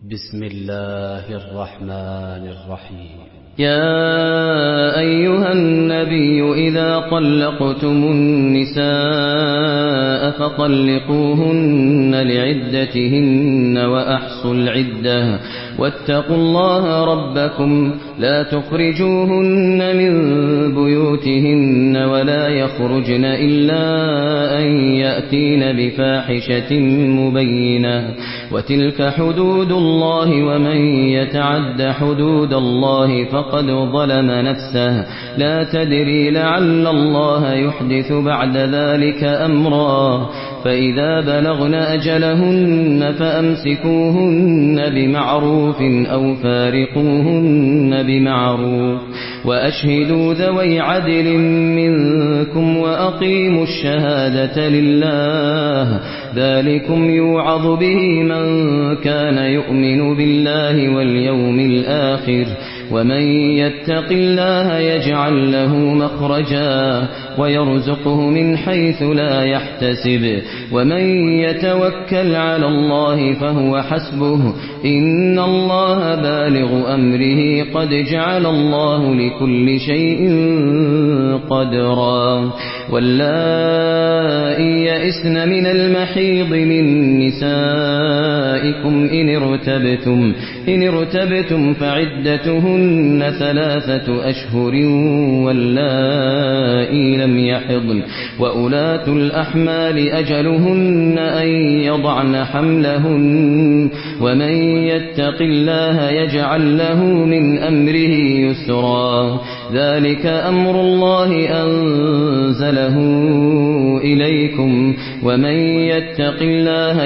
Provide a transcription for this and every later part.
بسم الله الرحمن الرحيم. يا أيها النبي إذا طلقتم النساء فطلقوهن لعدتهن وأحصوا العدة واتقوا الله ربكم لا تخرجوهن من بيوتهن ولا يخرجن إلا أن يأتين بفاحشة مبينة وتلك حدود الله ومن يتعد حدود الله فقد ظلم نفسه لا تدري لعل الله يحدث بعد ذلك أمرا فإذا بلغن أجلهن فأمسكوهن بمعروف أو فارقوهن بمعروف وأشهدوا ذوي عدل منكم وأقيموا الشهادة لله ذلكم يوعظ به من كان يؤمن بالله واليوم الآخر ومن يتق الله يجعل له مخرجا ويرزقه من حيث لا يحتسب ومن يتوكل على الله فهو حسبه إن الله بالغ أمره قد جعل الله لكل شيء قدرا واللائي يئسن من المحيض من نسائكم إن ارتبتم فعدتهن 3 أشهر واللائي لم يحضن وأولاة الأحمال أجلهن أن يضعن حملهن ومن يتق الله يجعل له من أمره يسرا ذلك أمر الله أنزله إليكم ومن يتق الله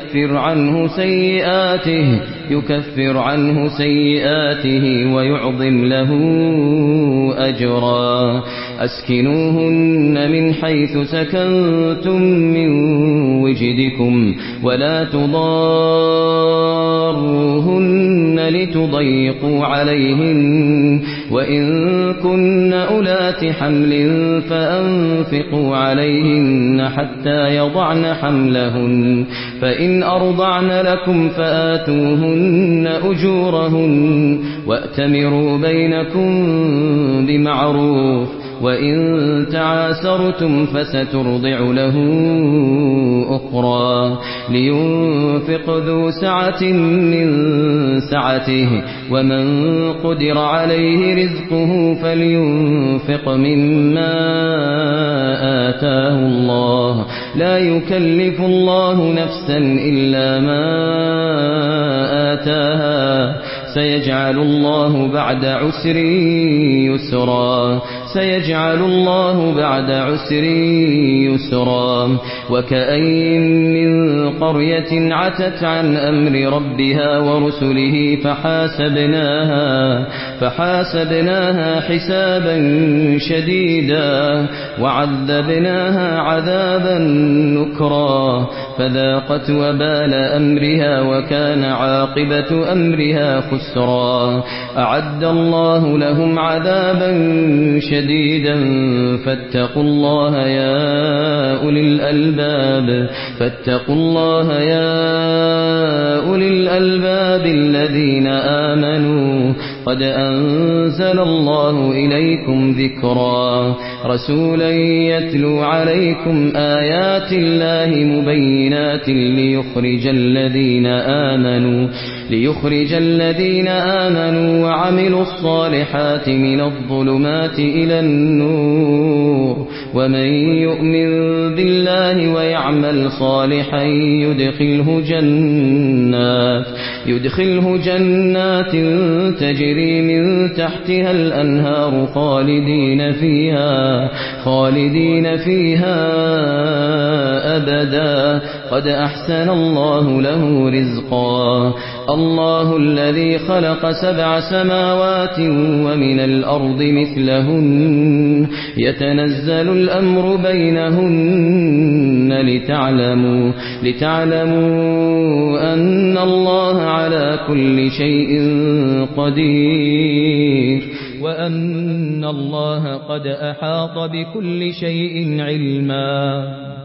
يكفر عنه سيئاته ويعظم له أجرا أسكنوهن من حيث سكنتم من وجدكم ولا تضاروهن لتضيقوا عليهن وإن كن أولات حمل فأنفقوا عليهن حتى يضعن حملهن فإن أرضعن لكم فآتوهن أجورهن وأتمروا بينكم بمعروف وإن تعاسرتم فسترضع له أخرى لينفق ذو سعة من سعته ومن قدر عليه رزقه فلينفق مما آتاه الله لا يكلف الله نفسا إلا ما آتاها سيجعل الله بعد عسر يسرا وكأين من قرية عتت عن أمر ربها ورسله فحاسبناها حسابا شديدا وعذبناها عذابا نكرا فذاقت وبال أمرها وكان عاقبة أمرها خسرا أعد الله لهم عذابا شديدا فاتقوا الله يا أولي الألباب الذين آمنوا قد أنزل الله إليكم ذكرا رسولا يتلو عليكم آيات الله مبينات ليخرج الذين آمنوا وعملوا الصالحات من الظلمات إلى النور ومن يؤمن بالله ويعمل صالحا يدخله جنات تجري من تحتها الأنهار خالدين فيها أبدا قد أحسن الله له رزقا الله الذي خلق 7 سماوات ومن الأرض مثلهن يتنزل الأمر بينهن لتعلموا أن الله على كل شيء قدير وأن الله قد أحاط بكل شيء علما